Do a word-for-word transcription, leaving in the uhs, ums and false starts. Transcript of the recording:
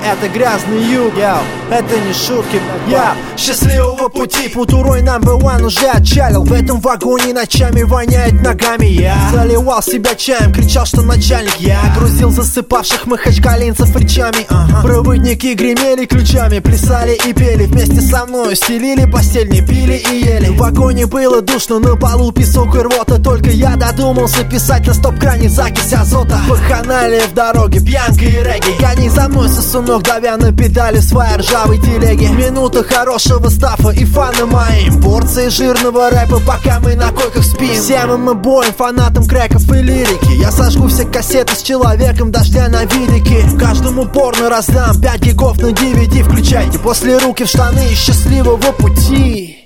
это грязный юг. Йоу, это не шутки, я счастливого пути. Путурой number one уже отчалил. В этом вагоне ночами воняет ногами. Я заливал себя чаем, кричал, что начальник. Я грузил засыпавших махачкалинцев речами. ага. Проводники гремели ключами, плясали и пели. Вместе со мной стелили постель, не пили и ели. В вагоне было душно, на полу песок и рвота. Только я додумался писать на стоп-кране закись азота. Баханали в дороге, пьянка и регги. Гони за мной, сосунок, давя на педали своей ржавой телеги. Минута хорошего стафа и фана моим. Порции жирного рэпа, пока мы на койках спим. Всем мы боем, фанатам крэков и лирики. Я сожгу все кассеты с человеком дождя на видике. Каждому порно раздам пять гигов на ди ви ди. Включайте после руки в штаны и счастливого пути.